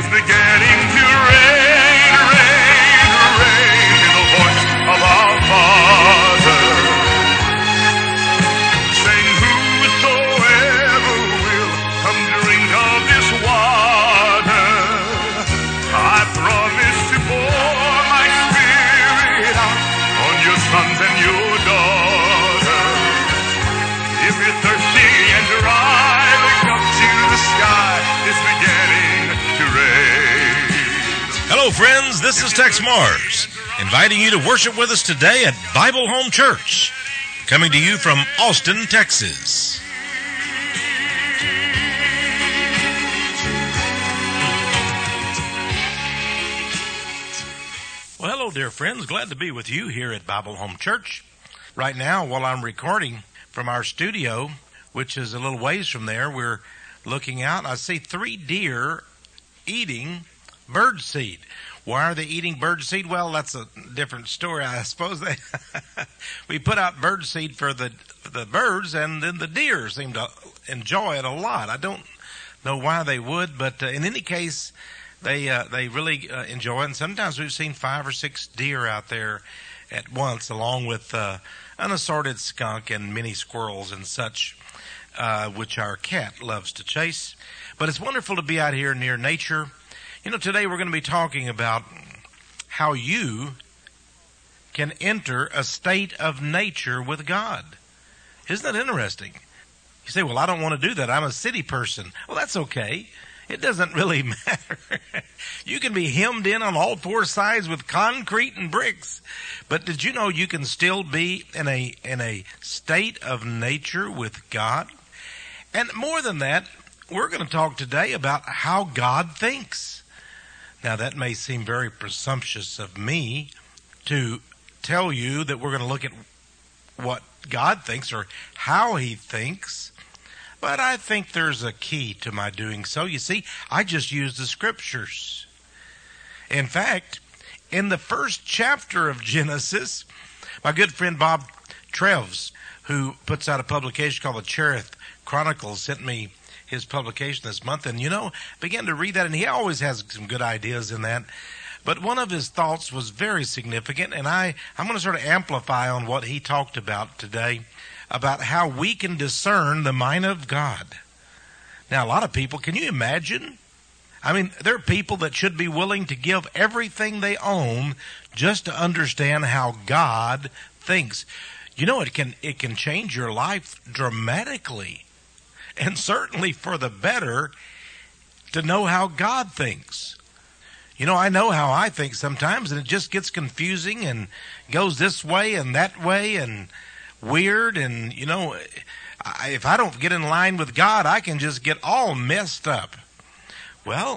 is beginning to rain, rain, rain. Hear the voice of our Father saying, whosoever will come drink of this water, I promise to pour my Spirit out on your sons and your daughters. If you're thirsty and dry, look up to the sky. It's beginning to rain. Hello, friends. This is Tex Mars, inviting you to worship with us today at Bible Home Church, coming to you from Austin, Texas. Well, hello, dear friends. Glad to be with you here at Bible Home Church. Right now, while I'm recording from our studio, which is a little ways from there, we're looking out. I see 3 deer eating birdseed. Why are they eating birdseed? Well, that's a different story. I suppose we put out birdseed for the birds, and then the deer seem to enjoy it a lot. I don't know why they would, but in any case, they really enjoy it. And sometimes we've seen 5 or 6 deer out there at once, along with an assorted skunk and many squirrels and such, which our cat loves to chase. But it's wonderful to be out here near nature. You know, today we're going to be talking about how you can enter a state of nature with God. Isn't that interesting? You say, well, I don't want to do that. I'm a city person. Well, that's okay. It doesn't really matter. You can be hemmed in on all 4 sides with concrete and bricks. But did you know you can still be in a state of nature with God? And more than that, we're going to talk today about how God thinks. Now, that may seem very presumptuous of me to tell you that we're going to look at what God thinks or how He thinks, but I think there's a key to my doing so. You see, I just use the Scriptures. In fact, in the first chapter of Genesis, my good friend Bob Treves, who puts out a publication called the Cherith Chronicles, sent me his publication this month, and began to read that, and he always has some good ideas in that. But one of his thoughts was very significant, and I'm going to sort of amplify on what he talked about today, about how we can discern the mind of God. Now, a lot of people, can you imagine? I mean, there are people that should be willing to give everything they own just to understand how God thinks. You know, it can change your life dramatically, and certainly for the better, to know how God thinks. You know, I know how I think sometimes, and it just gets confusing and goes this way and that way and weird. And, if I don't get in line with God, I can just get all messed up. Well,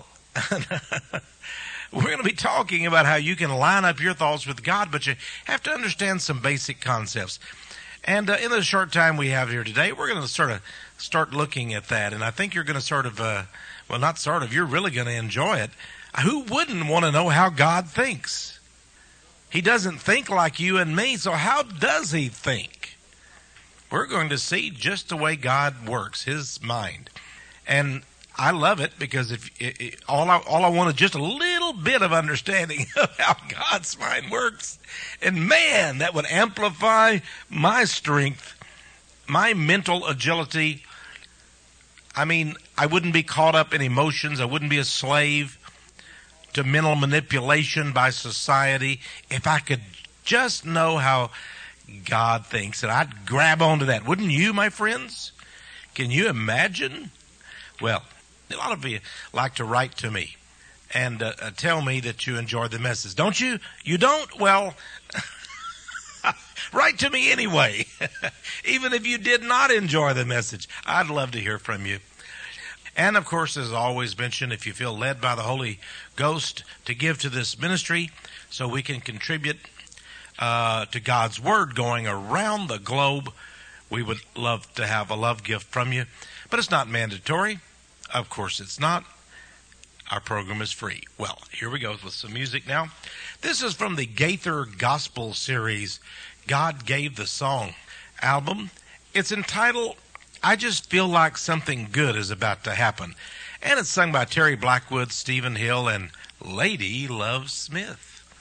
we're going to be talking about how you can line up your thoughts with God, but you have to understand some basic concepts. And in the short time we have here today, we're going to sort of start looking at that. And I think you're going to you're really going to enjoy it. Who wouldn't want to know how God thinks? He doesn't think like you and me, so how does He think? We're going to see just the way God works, His mind. And I love it because all I want is just a little bit of understanding of how God's mind works. And man, that would amplify my strength, my mental agility. I mean, I wouldn't be caught up in emotions. I wouldn't be a slave to mental manipulation by society if I could just know how God thinks. And I'd grab onto that. Wouldn't you, my friends? Can you imagine? Well, a lot of you like to write to me and tell me that you enjoy the message. Don't you? You don't? Well, write to me anyway. Even if you did not enjoy the message, I'd love to hear from you. And, of course, as always mentioned, if you feel led by the Holy Ghost to give to this ministry so we can contribute to God's Word going around the globe, we would love to have a love gift from you. But it's not mandatory. Of course it's not. Our program is free. Well, here we go with some music now. This is from the Gaither Gospel series, God Gave the Song album. It's entitled, I Just Feel Like Something Good Is About to Happen. And it's sung by Terry Blackwood, Stephen Hill, and Lady Love Smith.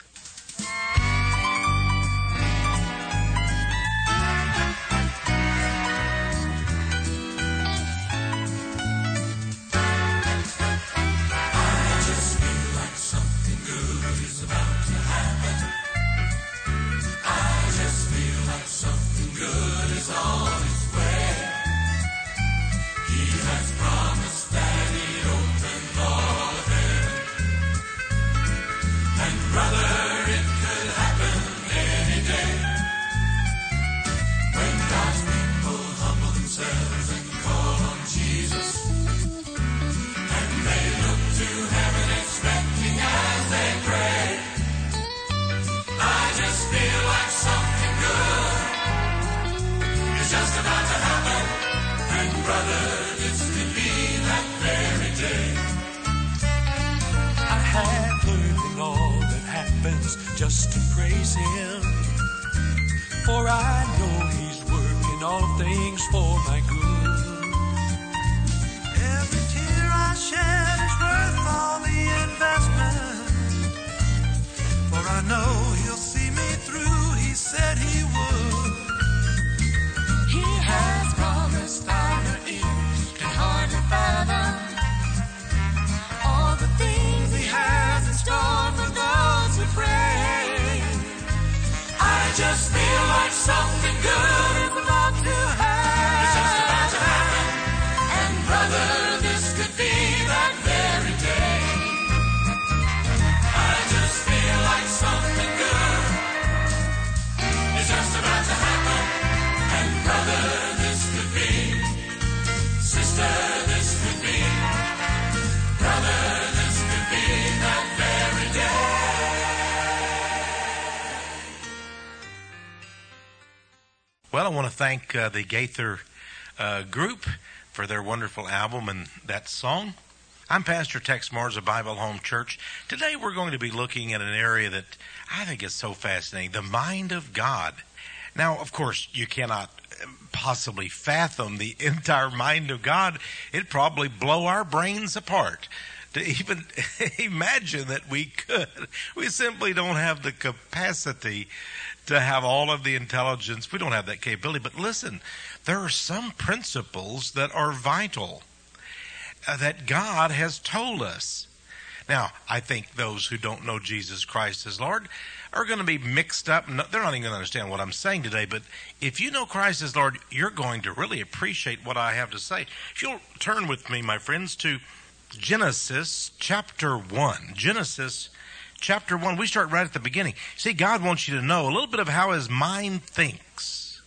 Just to praise Him, for I know He's working all things for my good. Every tear I shed is worth all the investment, for I know He'll see me through. He said He would. He has promised honor is can hardly fathom all the things He has in store for those who pray. I just feel like something good is about to happen. It's just about to happen. And brother, this could be that very day. I just feel like something good is just about to happen. And brother, this could be. Sister, this could be. Brother, this could be that very day. Well, I want to thank the Gaither group for their wonderful album and that song. I'm Pastor Tex Mars of Bible Home Church. Today we're going to be looking at an area that I think is so fascinating, the mind of God. Now, of course, you cannot possibly fathom the entire mind of God. It'd probably blow our brains apart to even imagine that we could. We simply don't have the capacity to have all of the intelligence. We don't have that capability. But listen, there are some principles that are vital that God has told us. Now, I think those who don't know Jesus Christ as Lord are going to be mixed up. They're not even going to understand what I'm saying today. But if you know Christ as Lord, you're going to really appreciate what I have to say. If you'll turn with me, my friends, to Genesis chapter 1. Genesis chapter 1, we start right at the beginning. See, God wants you to know a little bit of how His mind thinks.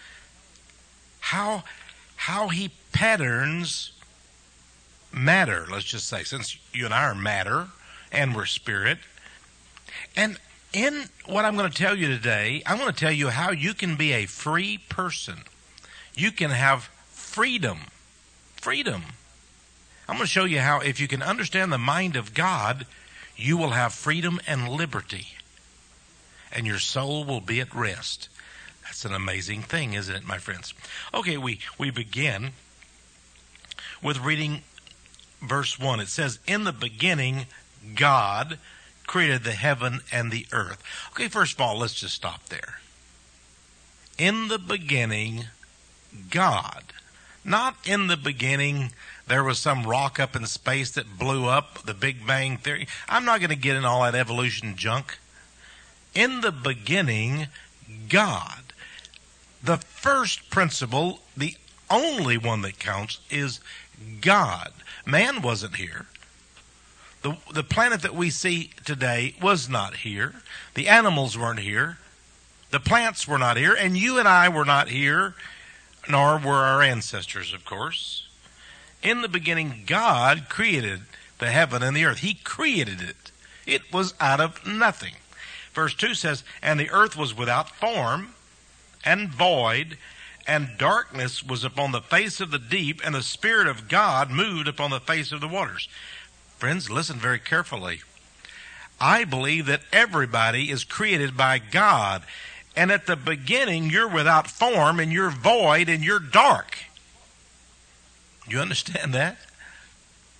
How He patterns matter, let's just say, since you and I are matter and we're spirit. And in what I'm going to tell you today, I'm going to tell you how you can be a free person. You can have freedom. Freedom. I'm going to show you how, if you can understand the mind of God, you will have freedom and liberty, and your soul will be at rest. That's an amazing thing, isn't it, my friends? Okay, we begin with reading verse 1. It says, in the beginning, God created the heaven and the earth. Okay, first of all, let's just stop there. In the beginning, God. Not in the beginning, there was some rock up in space that blew up, the Big Bang Theory. I'm not going to get in all that evolution junk. In the beginning, God. The first principle, the only one that counts, is God. Man wasn't here. The planet that we see today was not here. The animals weren't here. The plants were not here. And you and I were not here, nor were our ancestors, of course. In the beginning, God created the heaven and the earth. He created it. It was out of nothing. Verse 2 says, and the earth was without form and void, and darkness was upon the face of the deep, and the Spirit of God moved upon the face of the waters. Friends, listen very carefully. I believe that everybody is created by God. And at the beginning, you're without form, and you're void, and you're dark. You understand that?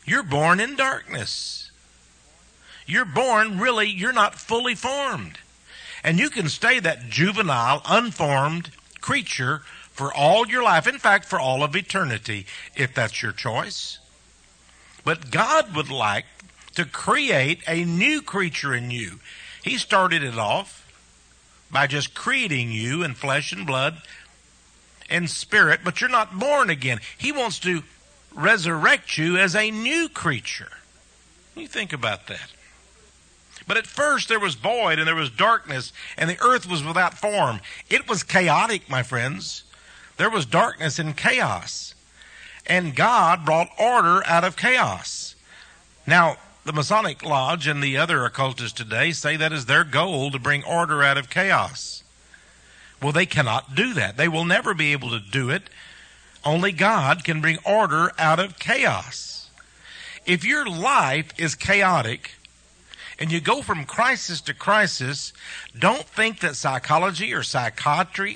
You're born in darkness. You're born, really, you're not fully formed. And you can stay that juvenile, unformed creature for all your life. In fact, for all of eternity, if that's your choice. But God would like to create a new creature in you. He started it off by just creating you in flesh and blood and spirit, but you're not born again. He wants to resurrect you as a new creature. You think about that. But at first there was void and there was darkness and the earth was without form. It was chaotic, my friends. There was darkness and chaos. And God brought order out of chaos. Now, the Masonic Lodge and the other occultists today say that is their goal, to bring order out of chaos. Well, they cannot do that. They will never be able to do it. Only God can bring order out of chaos. If your life is chaotic and you go from crisis to crisis, don't think that psychology or psychiatry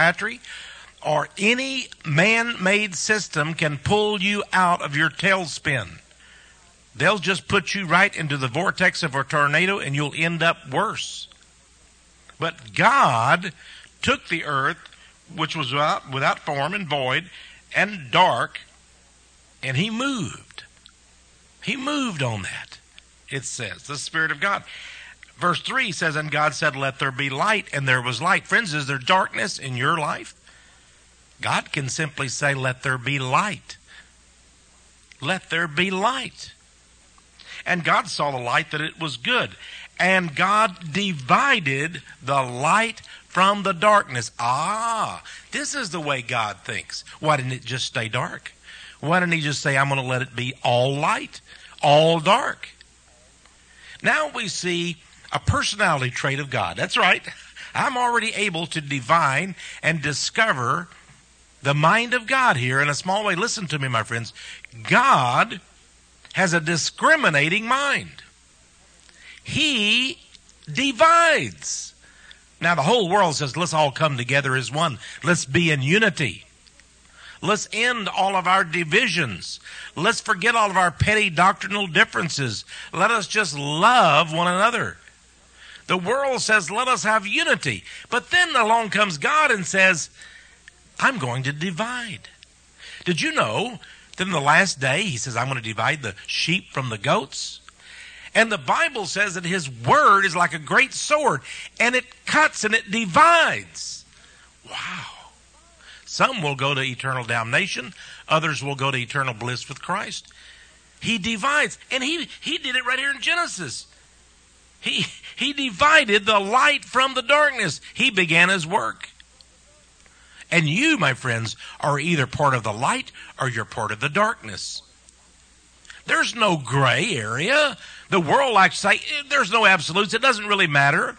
or any man-made system can pull you out of your tailspin. They'll just put you right into the vortex of a tornado and you'll end up worse. But God took the earth, which was without form and void and dark, and He moved. He moved on that, it says, the Spirit of God. Verse 3 says, and God said, let there be light, and there was light. Friends, is there darkness in your life? God can simply say, let there be light. Let there be light. And God saw the light that it was good. And God divided the light from the darkness. This is the way God thinks. Why didn't it just stay dark? Why didn't He just say, I'm going to let it be all light, all dark? Now we see a personality trait of God. That's right. I'm already able to divine and discover the mind of God here in a small way. Listen to me, my friends. God has a discriminating mind. He divides. Now the whole world says, let's all come together as one. Let's be in unity. Let's end all of our divisions. Let's forget all of our petty doctrinal differences. Let us just love one another. The world says, let us have unity. But then along comes God and says, I'm going to divide. Did you know that in the last day, He says, I'm going to divide the sheep from the goats? And the Bible says that His word is like a great sword, and it cuts and it divides. Wow. Some will go to eternal damnation. Others will go to eternal bliss with Christ. He divides. And he did it right here in Genesis. He divided the light from the darkness. He began His work. And you, my friends, are either part of the light or you're part of the darkness. There's no gray area. The world likes to say, there's no absolutes. It doesn't really matter.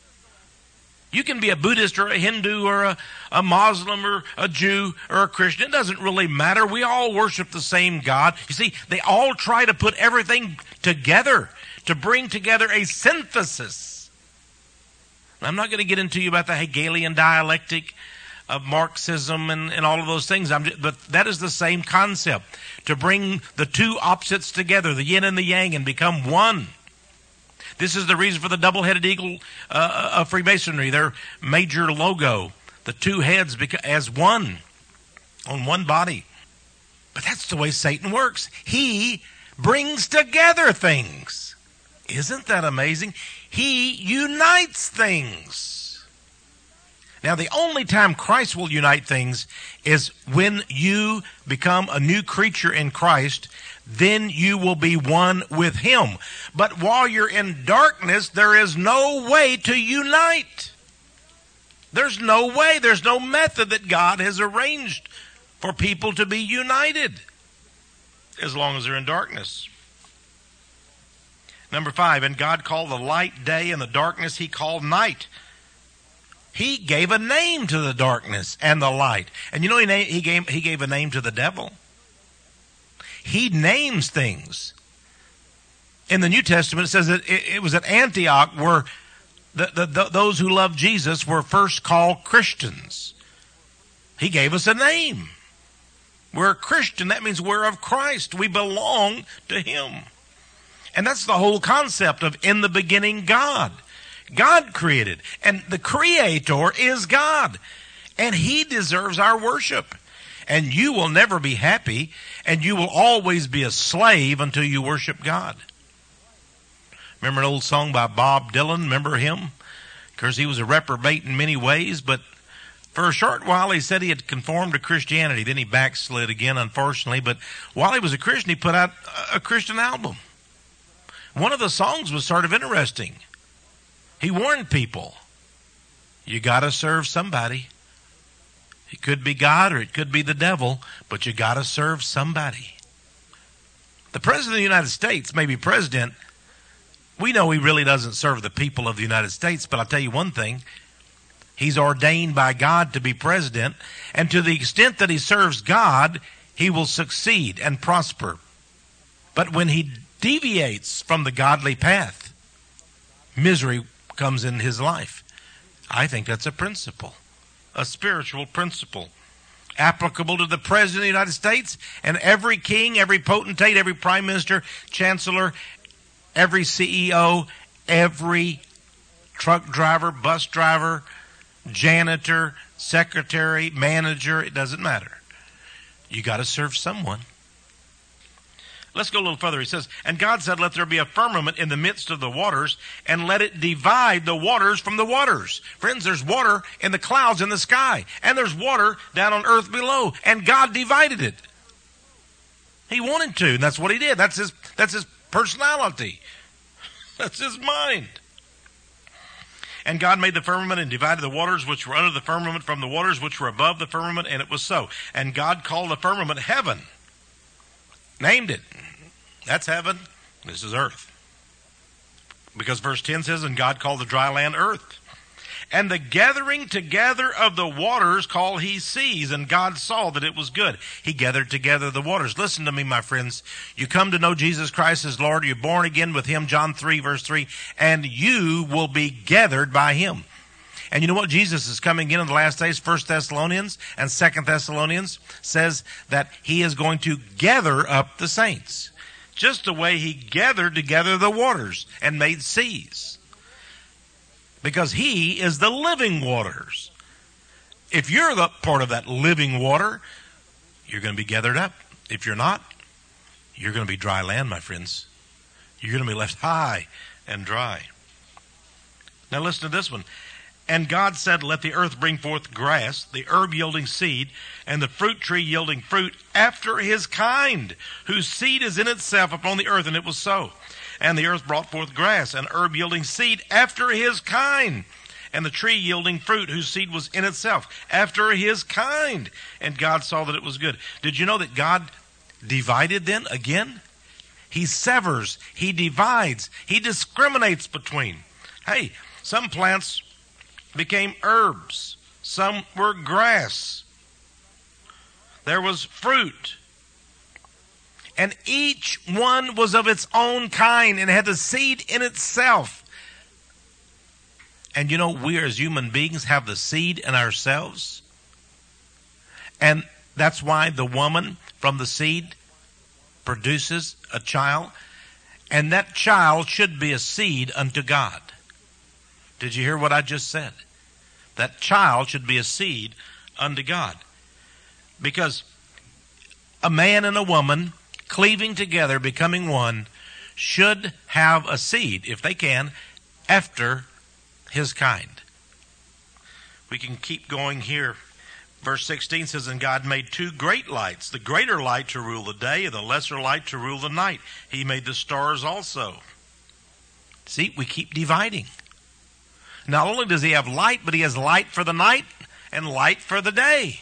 You can be a Buddhist or a Hindu or a Muslim or a Jew or a Christian. It doesn't really matter. We all worship the same God. You see, they all try to put everything together to bring together a synthesis. I'm not going to get into you about the Hegelian dialectic of Marxism and all of those things. But that is the same concept, to bring the two opposites together, the yin and the yang, and become one. This is the reason for the double-headed eagle of Freemasonry, their major logo, the two heads as one, on one body. But that's the way Satan works. He brings together things. Isn't that amazing? He unites things. Now, the only time Christ will unite things is when you become a new creature in Christ. Then you will be one with Him. But while you're in darkness, there is no way to unite. There's no way. There's no method that God has arranged for people to be united as long as they're in darkness. Number 5, and God called the light day, and the darkness He called night. He gave a name to the darkness and the light. And you know, he gave a name to the devil. He names things. In the New Testament, it says that it was at Antioch where those who loved Jesus were first called Christians. He gave us a name. We're a Christian. That means we're of Christ. We belong to Him. And that's the whole concept of in the beginning God. God created. And the Creator is God. And He deserves our worship. And you will never be happy, and you will always be a slave until you worship God. Remember an old song by Bob Dylan? Remember him? Of course, he was a reprobate in many ways, but for a short while he said he had conformed to Christianity. Then he backslid again, unfortunately. But while he was a Christian, he put out a Christian album. One of the songs was sort of interesting. He warned people, you got to serve somebody. It could be God or it could be the devil, but you got to serve somebody. The President of the United States may be president. We know he really doesn't serve the people of the United States, but I'll tell you one thing. He's ordained by God to be president, and to the extent that he serves God, he will succeed and prosper. But when he deviates from the godly path, misery comes in his life. I think that's a principle. A spiritual principle applicable to the President of the United States and every king, every potentate, every prime minister, chancellor, every CEO, every truck driver, bus driver, janitor, secretary, manager. It doesn't matter. You got to serve someone. Let's go a little further. He says, and God said, let there be a firmament in the midst of the waters, and let it divide the waters from the waters. Friends, there's water in the clouds in the sky, and there's water down on earth below, and God divided it. He wanted to, and that's what he did. That's his personality. That's his mind. And God made the firmament and divided the waters which were under the firmament from the waters which were above the firmament, and it was so. And God called the firmament heaven. Named it. That's heaven. This is earth. Because verse 10 says, and God called the dry land earth. And the gathering together of the waters called he seas, and God saw that it was good. He gathered together the waters. Listen to me, my friends. You come to know Jesus Christ as Lord. You're born again with him, John 3, verse 3, and you will be gathered by him. And you know what? Jesus is coming in the last days. 1 Thessalonians and 2 Thessalonians says that he is going to gather up the saints. Just the way he gathered together the waters and made seas. Because he is the living waters. If you're the part of that living water, you're going to be gathered up. If you're not, you're going to be dry land, my friends. You're going to be left high and dry. Now listen to this one. And God said, let the earth bring forth grass, the herb yielding seed, and the fruit tree yielding fruit after his kind, whose seed is in itself upon the earth. And it was so. And the earth brought forth grass, and herb yielding seed after his kind, and the tree yielding fruit, whose seed was in itself after his kind. And God saw that it was good. Did you know that God divided then again? He severs, he divides, he discriminates between. Hey, some plants became herbs. Some were grass. There was fruit. And each one was of its own kind and had the seed in itself. And you know, we as human beings have the seed in ourselves. And that's why the woman from the seed produces a child. And that child should be a seed unto God. Did you hear what I just said? That child should be a seed unto God. Because a man and a woman cleaving together, becoming one, should have a seed, if they can, after his kind. We can keep going here. Verse 16 says, and God made two great lights, the greater light to rule the day, and the lesser light to rule the night. He made the stars also. See, we keep dividing. Not only does he have light, but he has light for the night and light for the day.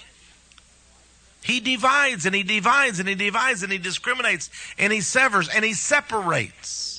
He divides and he divides and he divides and he discriminates and he severs and he separates.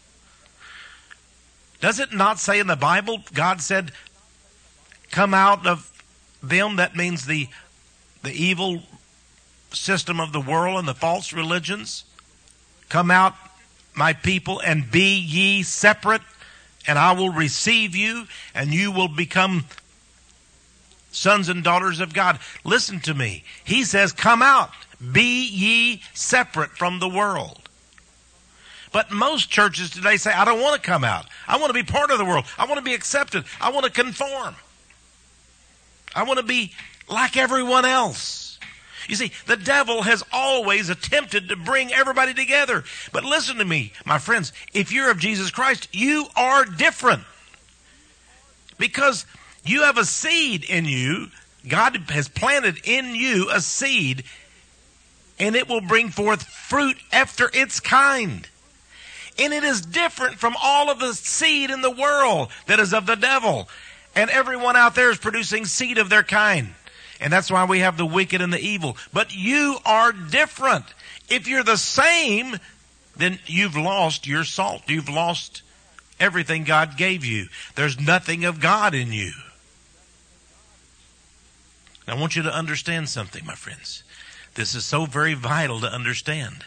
Does it not say in the Bible, God said, come out of them? That means the evil system of the world and the false religions. Come out, my people, and be ye separate, and I will receive you, and you will become sons and daughters of God. Listen to me. He says, come out, Be ye separate from the world. But most churches today say, I don't want to come out. I want to be part of the world. I want to be accepted. I want to conform. I want to be like everyone else. You see, the devil has always attempted to bring everybody together. But listen to me, my friends. If you're of Jesus Christ, you are different. Because you have a seed in you. God has planted in you a seed, and it will bring forth fruit after its kind. And it is different from all of the seed in the world that is of the devil. And everyone out there is producing seed of their kind. And that's why we have the wicked and the evil. But you are different. If you're the same, then you've lost your salt. You've lost everything God gave you. There's nothing of God in you. I want you to understand something, my friends. This is so very vital to understand.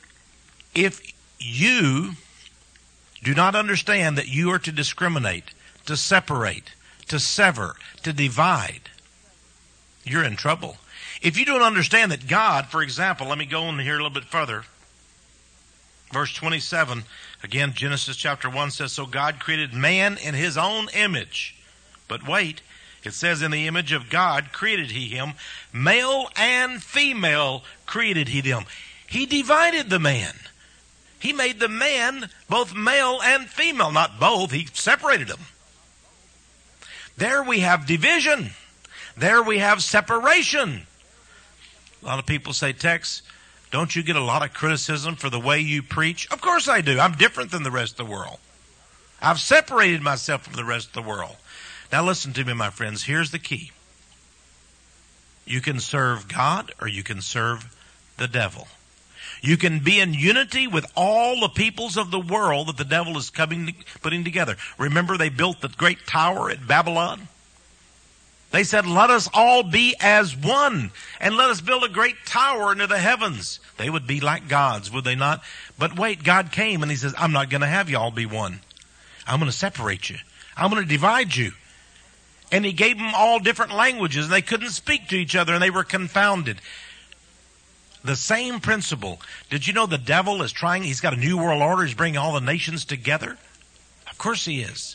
If you do not understand that you are to discriminate, to separate, to sever, to divide, you're in trouble. If you don't understand that God, for example, let me go in here a little bit further. Verse 27, again, Genesis chapter 1 says, so God created man in his own image. But wait, it says in the image of God created he him. Male and female created he them. He divided the man. He made the man both male and female. Not both. He separated them. There we have division. There we have separation. A lot of people say, Tex, don't you get a lot of criticism for the way you preach? Of course I do. I'm different than the rest of the world. I've separated myself from the rest of the world. Now listen to me, my friends. Here's the key. You can serve God or you can serve the devil. You can be in unity with all the peoples of the world that the devil is putting together. Remember they built the great tower at Babylon? They said, let us all be as one, and let us build a great tower into the heavens. They would be like gods, would they not? But wait, God came and he says, I'm not going to have you all be one. I'm going to separate you. I'm going to divide you. And he gave them all different languages, and they couldn't speak to each other, and they were confounded. The same principle. Did you know the devil is trying, he's got a new world order, he's bringing all the nations together? Of course he is.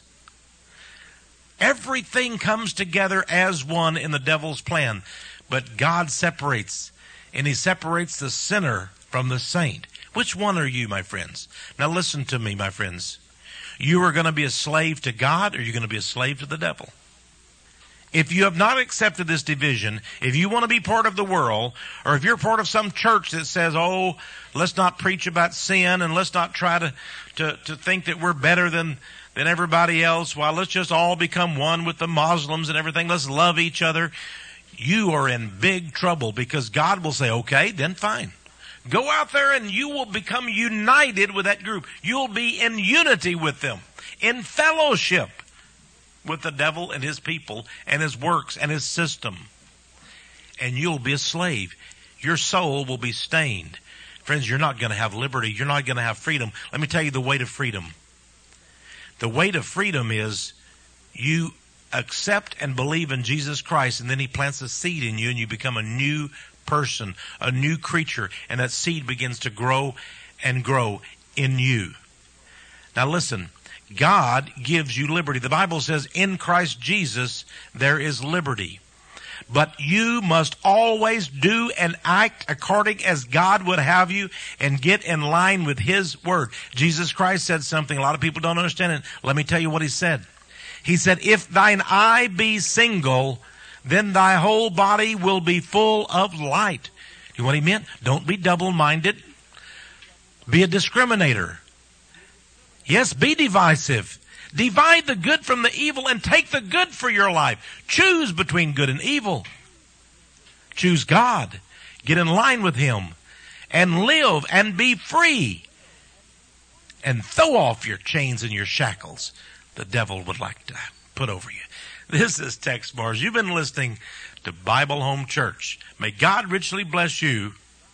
Everything comes together as one in the devil's plan. But God separates, and he separates the sinner from the saint. Which one are you, my friends? Now listen to me, my friends. You are going to be a slave to God, or you're going to be a slave to the devil. If you have not accepted this division, if you want to be part of the world, or if you're part of some church that says, oh, let's not preach about sin, and let's not try to think that we're better than everybody else, well, let's just all become one with the Muslims and everything, let's love each other, you are in big trouble, because God will say, okay, then fine. Go out there and you will become united with that group. You'll be in unity with them, in fellowship with the devil and his people and his works and his system. And you'll be a slave. Your soul will be stained. Friends, you're not going to have liberty. You're not going to have freedom. Let me tell you the way to freedom. The way to freedom is you accept and believe in Jesus Christ, and then he plants a seed in you, and you become a new person, a new creature, and that seed begins to grow and grow in you. Now listen, God gives you liberty. The Bible says in Christ Jesus there is liberty. But you must always do and act according as God would have you and get in line with his word. Jesus Christ said something a lot of people don't understand it. Let me tell you what he said. He said, if thine eye be single, then thy whole body will be full of light. You know what he meant? Don't be double-minded. Be a discriminator. Yes, be divisive. Divide the good from the evil and take the good for your life. Choose between good and evil. Choose God. Get in line with him and live and be free. And throw off your chains and your shackles the devil would like to put over you. This is Tex Mars. You've been listening to Bible Home Church. May God richly bless you.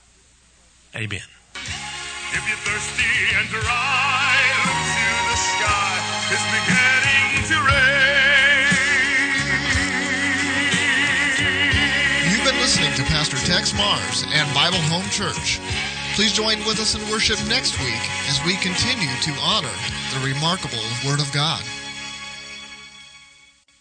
Amen. If you're thirsty and dry, look to the sky. It's beginning to rain. You've been listening to Pastor Pastor Tex Mars and Bible Home Church. Please join with us in worship next week as we continue to honor the remarkable Word of God.